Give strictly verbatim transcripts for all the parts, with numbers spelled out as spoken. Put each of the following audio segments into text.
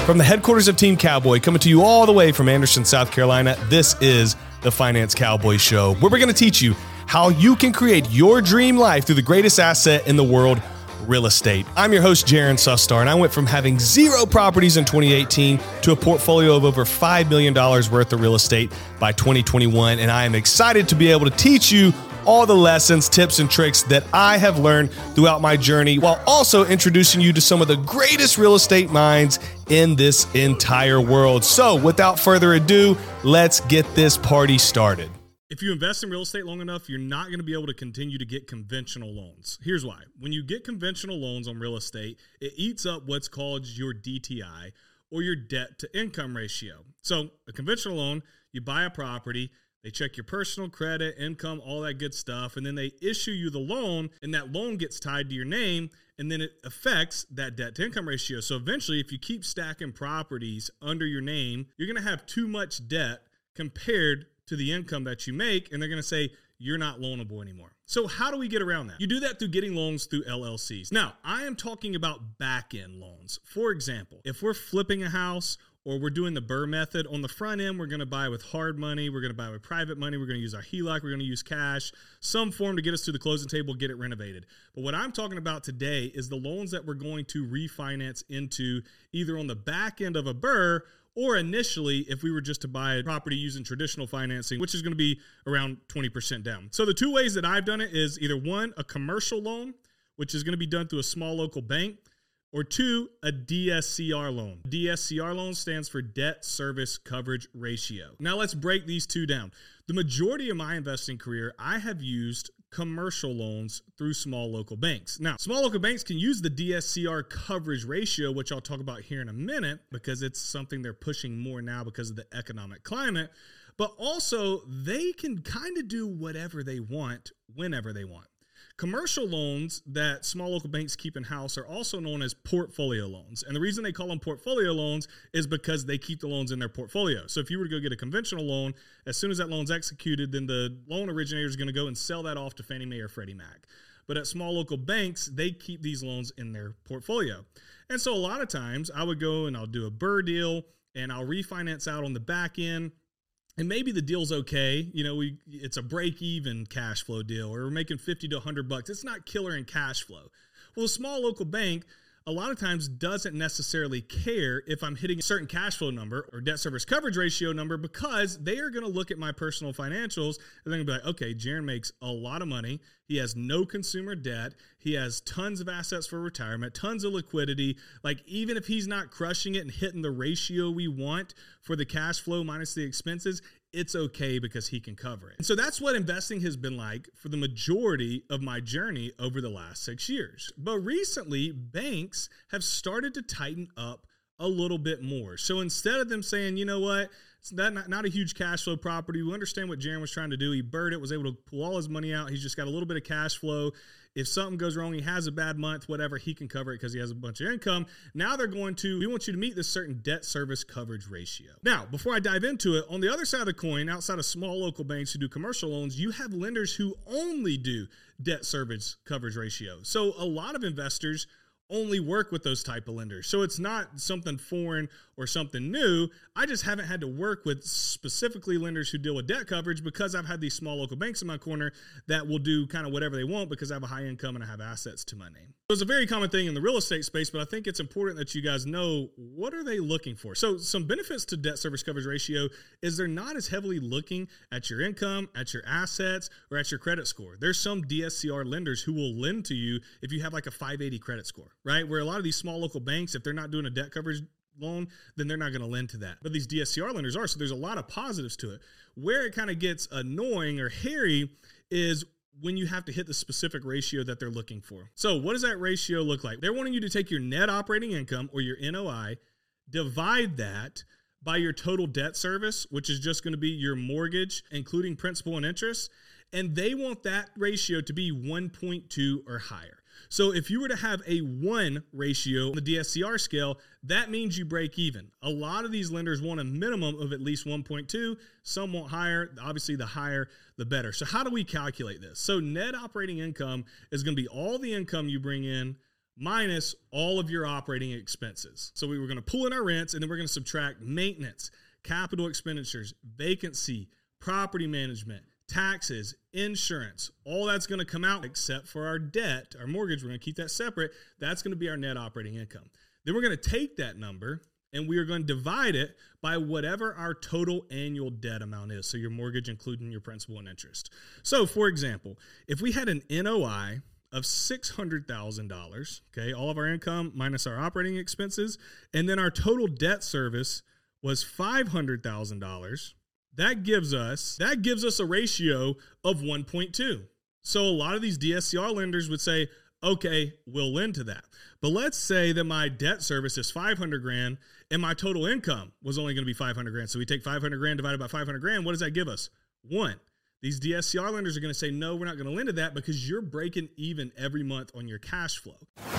From the headquarters of Team Cowboy, coming to you all the way from Anderson, South Carolina, this is the Finance Cowboy Show, where we're going to teach you how you can create your dream life through the greatest asset in the world, real estate. I'm your host, Jaron Sustar, and I went from having zero properties in twenty eighteen to a portfolio of over five million dollars worth of real estate by twenty twenty-one, and I am excited to be able to teach you all the lessons, tips, and tricks that I have learned throughout my journey, while also introducing you to some of the greatest real estate minds in this entire world. So without further ado, let's get this party started. If you invest in real estate long enough, you're not going to be able to continue to get conventional loans. Here's why. When you get conventional loans on real estate, it eats up what's called your D T I, or your debt to income ratio. So a conventional loan, you buy a property, they check your personal credit, income, all that good stuff, and then they issue you the loan, and that loan gets tied to your name, and then it affects that debt to income ratio. So eventually, if you keep stacking properties under your name, you're going to have too much debt compared to the income that you make, and they're going to say you're not loanable anymore. So how do we get around that? You do that through getting loans through L L Cs. Now, I am talking about back-end loans. For example, if we're flipping a house or we're doing the BRRRR method, on the front end, we're going to buy with hard money, we're going to buy with private money, we're going to use our H E L O C, we're going to use cash, some form to get us to the closing table, get it renovated. But what I'm talking about today is the loans that we're going to refinance into either on the back end of a BRRRR, or initially, if we were just to buy a property using traditional financing, which is going to be around twenty percent down. So the two ways that I've done it is either one, a commercial loan, which is going to be done through a small local bank, or two, a D S C R loan. D S C R loan stands for Debt Service Coverage Ratio. Now let's break these two down. The majority of my investing career, I have used commercial loans through small local banks. Now, small local banks can use the D S C R coverage ratio, which I'll talk about here in a minute, because it's something they're pushing more now because of the economic climate, but also they can kind of do whatever they want whenever they want. Commercial loans that small local banks keep in-house are also known as portfolio loans. And the reason they call them portfolio loans is because they keep the loans in their portfolio. So if you were to go get a conventional loan, as soon as that loan's executed, then the loan originator is going to go and sell that off to Fannie Mae or Freddie Mac. But at small local banks, they keep these loans in their portfolio. And so a lot of times I would go and I'll do a BRRRR deal and I'll refinance out on the back end. And maybe the deal's okay. You know, we it's a break-even cash flow deal, or we're making fifty to a hundred bucks. It's not killer in cash flow. Well, a small local bank a lot of times doesn't necessarily care if I'm hitting a certain cash flow number or debt service coverage ratio number, because they are going to look at my personal financials and they're going to be like, okay, Jaron makes a lot of money. He has no consumer debt. He has tons of assets for retirement, tons of liquidity. Like, even if he's not crushing it and hitting the ratio we want for the cash flow minus the expenses, it's okay because he can cover it. And so that's what investing has been like for the majority of my journey over the last six years. But recently, banks have started to tighten up a little bit more. So instead of them saying, you know what, it's not, not, not a huge cash flow property. We understand what Jaron was trying to do. He BRRRR'd it, was able to pull all his money out. He's just got a little bit of cash flow. If something goes wrong, he has a bad month, whatever, he can cover it because he has a bunch of income. Now they're going to, we want you to meet this certain debt service coverage ratio. Now, before I dive into it, on the other side of the coin, outside of small local banks who do commercial loans, you have lenders who only do debt service coverage ratio. So a lot of investors only work with those type of lenders. So it's not something foreign or something new. I just haven't had to work with specifically lenders who deal with debt coverage because I've had these small local banks in my corner that will do kind of whatever they want because I have a high income and I have assets to my name. So it's a very common thing in the real estate space, but I think it's important that you guys know, what are they looking for? So some benefits to debt service coverage ratio is they're not as heavily looking at your income, at your assets, or at your credit score. There's some D S C R lenders who will lend to you if you have like a five eighty credit score, right? Where a lot of these small local banks, if they're not doing a debt coverage loan, then they're not going to lend to that. But these D S C R lenders are, so there's a lot of positives to it. Where it kind of gets annoying or hairy is when you have to hit the specific ratio that they're looking for. So what does that ratio look like? They're wanting you to take your net operating income, or your N O I, divide that by your total debt service, which is just going to be your mortgage, including principal and interest, and they want that ratio to be one point two or higher. So if you were to have a one ratio on the D S C R scale, that means you break even. A lot of these lenders want a minimum of at least one point two. Some want higher. Obviously, the higher, the better. So how do we calculate this? So net operating income is going to be all the income you bring in minus all of your operating expenses. So we were going to pull in our rents, and then we're going to subtract maintenance, capital expenditures, vacancy, property management, taxes, insurance. All that's going to come out except for our debt, our mortgage. We're going to keep that separate. That's going to be our net operating income. Then we're going to take that number and we are going to divide it by whatever our total annual debt amount is. So your mortgage, including your principal and interest. So for example, if we had an N O I of six hundred thousand dollars, okay, all of our income minus our operating expenses, and then our total debt service was five hundred thousand dollars, that gives us, that gives us a ratio of one point two. So a lot of these D S C R lenders would say, okay, we'll lend to that. But let's say that my debt service is five hundred grand and my total income was only going to be five hundred grand. So we take five hundred grand divided by five hundred grand. What does that give us? One. These D S C R lenders are going to say, no, we're not going to lend to that because you're breaking even every month on your cash flow.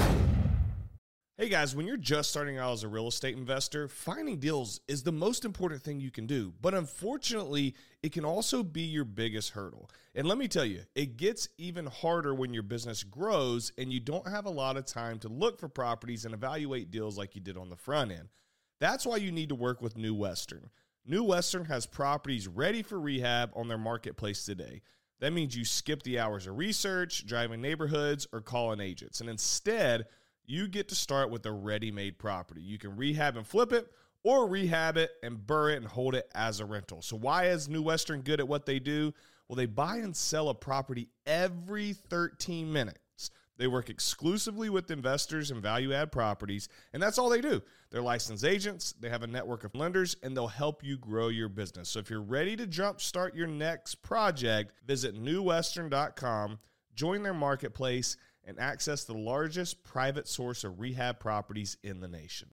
Hey guys, when you're just starting out as a real estate investor, finding deals is the most important thing you can do. But unfortunately, it can also be your biggest hurdle. And let me tell you, it gets even harder when your business grows and you don't have a lot of time to look for properties and evaluate deals like you did on the front end. That's why you need to work with New Western. New Western has properties ready for rehab on their marketplace today. That means you skip the hours of research, driving neighborhoods, or calling agents. And instead, you get to start with a ready-made property. You can rehab and flip it, or rehab it and burr it and hold it as a rental. So why is New Western good at what they do? Well, they buy and sell a property every thirteen minutes. They work exclusively with investors and value-add properties, and that's all they do. They're licensed agents, they have a network of lenders, and they'll help you grow your business. So if you're ready to jumpstart your next project, visit new western dot com, join their marketplace, and access the largest private source of rehab properties in the nation.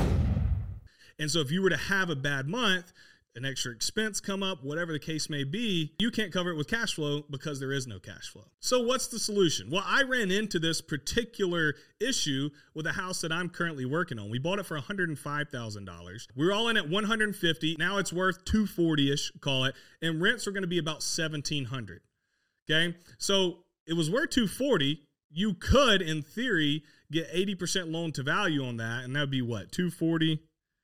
And so if you were to have a bad month, an extra expense come up, whatever the case may be, you can't cover it with cash flow because there is no cash flow. So what's the solution? Well, I ran into this particular issue with a house that I'm currently working on. We bought it for one hundred five thousand dollars. We were all in at one hundred fifty thousand dollars. Now it's worth two hundred forty-ish, call it, and rents are going to be about seventeen hundred dollars. Okay? So it was worth two hundred forty thousand dollars. You could, in theory, get eighty percent loan to value on that, and that would be what? two hundred forty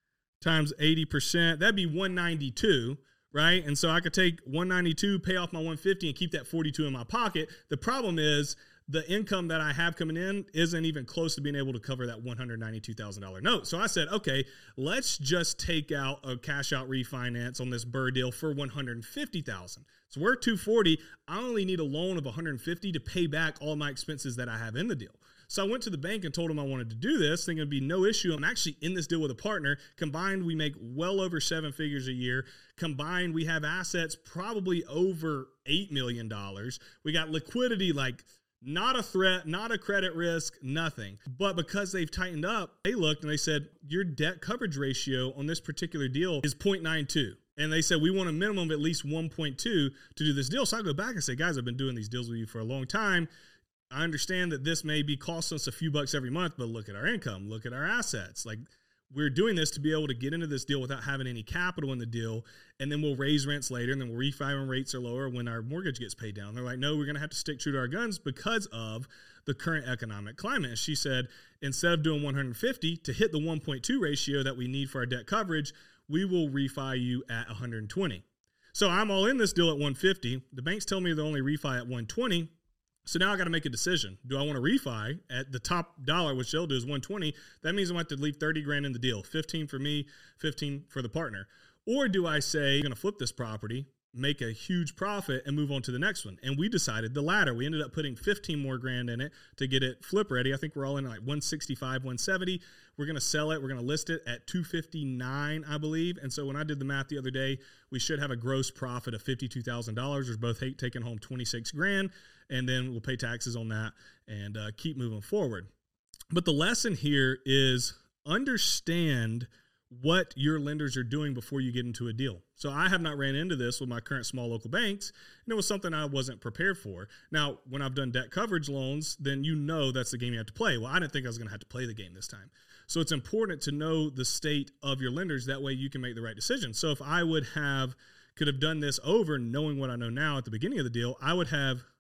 times eighty percent. That'd be one hundred ninety-two, right? And so I could take one hundred ninety-two, pay off my one hundred fifty, and keep that forty-two in my pocket. The problem is the income that I have coming in isn't even close to being able to cover that one hundred ninety-two thousand dollars note. So I said, okay, let's just take out a cash out refinance on this Burr deal for one hundred fifty thousand dollars. So we're two hundred forty thousand dollars. I only need a loan of one hundred fifty thousand dollars to pay back all my expenses that I have in the deal. So I went to the bank and told them I wanted to do this, thinking it'd be no issue. I'm actually in this deal with a partner. Combined, we make well over seven figures a year. Combined, we have assets probably over eight million dollars. We got liquidity like not a threat, not a credit risk, nothing. But because they've tightened up, they looked and they said, your debt coverage ratio on this particular deal is zero point nine two. And they said, we want a minimum of at least one point two to do this deal. So I go back and say, guys, I've been doing these deals with you for a long time. I understand that this may be costing us a few bucks every month, but look at our income, look at our assets. Like, we're doing this to be able to get into this deal without having any capital in the deal, and then we'll raise rents later, and then we'll refi when rates are lower when our mortgage gets paid down. They're like, no, we're going to have to stick true to our guns because of the current economic climate. And she said, instead of doing one hundred fifty to hit the one point two ratio that we need for our debt coverage, we will refi you at one hundred twenty. So I'm all in this deal at one hundred fifty. The banks tell me they'll only refi at one hundred twenty. So now I got to make a decision. Do I want to refi at the top dollar, which they'll do is one hundred twenty? That means I'm going to have to leave thirty grand in the deal, fifteen for me, fifteen for the partner. Or do I say, I'm going to flip this property, make a huge profit, and move on to the next one? And we decided the latter. We ended up putting fifteen more grand in it to get it flip ready. I think we're all in like one sixty-five, one seventy. We're going to sell it. We're going to list it at two fifty-nine, I believe. And so when I did the math the other day, we should have a gross profit of fifty-two thousand dollars. We're both taking home twenty-six grand. And then we'll pay taxes on that and uh, keep moving forward. But the lesson here is understand what your lenders are doing before you get into a deal. So I have not ran into this with my current small local banks, and it was something I wasn't prepared for. Now, when I've done debt coverage loans, then you know that's the game you have to play. Well, I didn't think I was going to have to play the game this time. So it's important to know the state of your lenders. That way you can make the right decision. So if I would have, could have done this over knowing what I know now at the beginning of the deal, I would have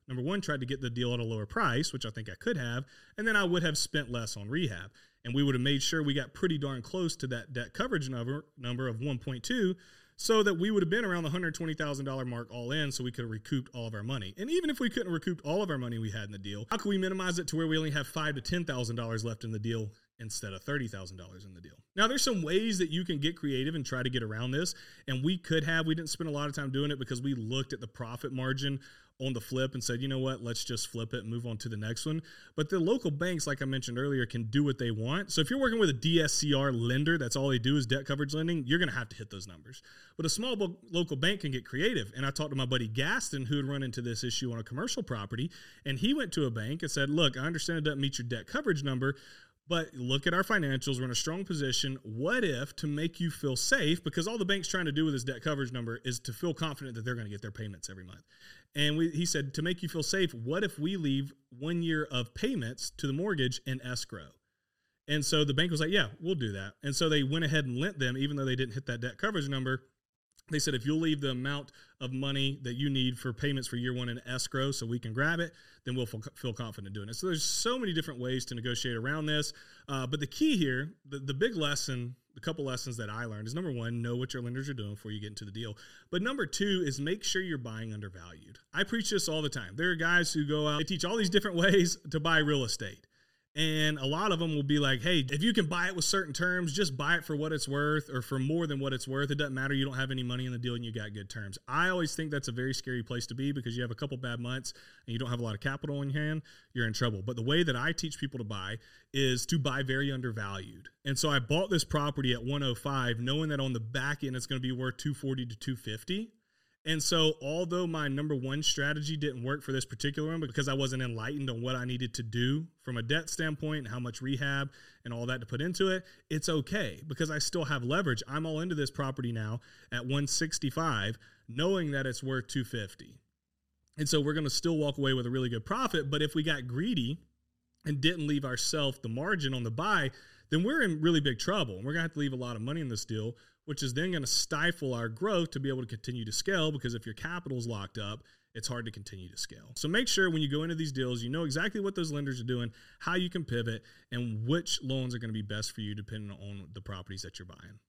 number one, tried to get the deal at a lower price, which I think I could have, and then I would have spent less on rehab. And we would have made sure we got pretty darn close to that debt coverage number, number of one point two, so that we would have been around the one hundred twenty thousand dollars mark all in, so we could have recouped all of our money. And even if we couldn't have recouped all of our money we had in the deal, how could we minimize it to where we only have five thousand to ten thousand dollars left in the deal instead of thirty thousand dollars in the deal? Now, there's some ways that you can get creative and try to get around this, and we could have. We didn't spend a lot of time doing it because we looked at the profit margin on the flip and said, you know what, let's just flip it and move on to the next one. But the local banks, like I mentioned earlier, can do what they want. So if you're working with a D S C R lender, that's all they do is debt coverage lending, you're going to have to hit those numbers. But a small bo- local bank can get creative. And I talked to my buddy Gaston, who had run into this issue on a commercial property, and he went to a bank and said, look, I understand it doesn't meet your debt coverage number, but look at our financials. We're in a strong position. What if, to make you feel safe, because all the bank's trying to do with this debt coverage number is to feel confident that they're going to get their payments every month. And we, he said, to make you feel safe, what if we leave one year of payments to the mortgage in escrow? And so the bank was like, yeah, we'll do that. And so they went ahead and lent them, even though they didn't hit that debt coverage number. They said, if you'll leave the amount of money that you need for payments for year one in escrow so we can grab it, then we'll feel, feel confident doing it. So there's so many different ways to negotiate around this. Uh, but the key here, the, the big lesson, the couple lessons that I learned is, number one, know what your lenders are doing before you get into the deal. But number two is make sure you're buying undervalued. I preach this all the time. There are guys who go out, they teach all these different ways to buy real estate. And a lot of them will be like, hey, if you can buy it with certain terms, just buy it for what it's worth or for more than what it's worth. It doesn't matter. You don't have any money in the deal and you got good terms. I always think that's a very scary place to be, because you have a couple bad months and you don't have a lot of capital in your hand, you're in trouble. But the way that I teach people to buy is to buy very undervalued. And so I bought this property at one oh five, knowing that on the back end it's going to be worth two forty to two fifty. And so although my number one strategy didn't work for this particular one because I wasn't enlightened on what I needed to do from a debt standpoint and how much rehab and all that to put into it, it's okay because I still have leverage. I'm all into this property now at one sixty-five, knowing that it's worth two fifty. And so we're going to still walk away with a really good profit. But if we got greedy and didn't leave ourselves the margin on the buy, then we're in really big trouble. And we're going to have to leave a lot of money in this deal, which is then going to stifle our growth to be able to continue to scale, because if your capital is locked up, it's hard to continue to scale. So make sure when you go into these deals, you know exactly what those lenders are doing, how you can pivot, and which loans are going to be best for you depending on the properties that you're buying.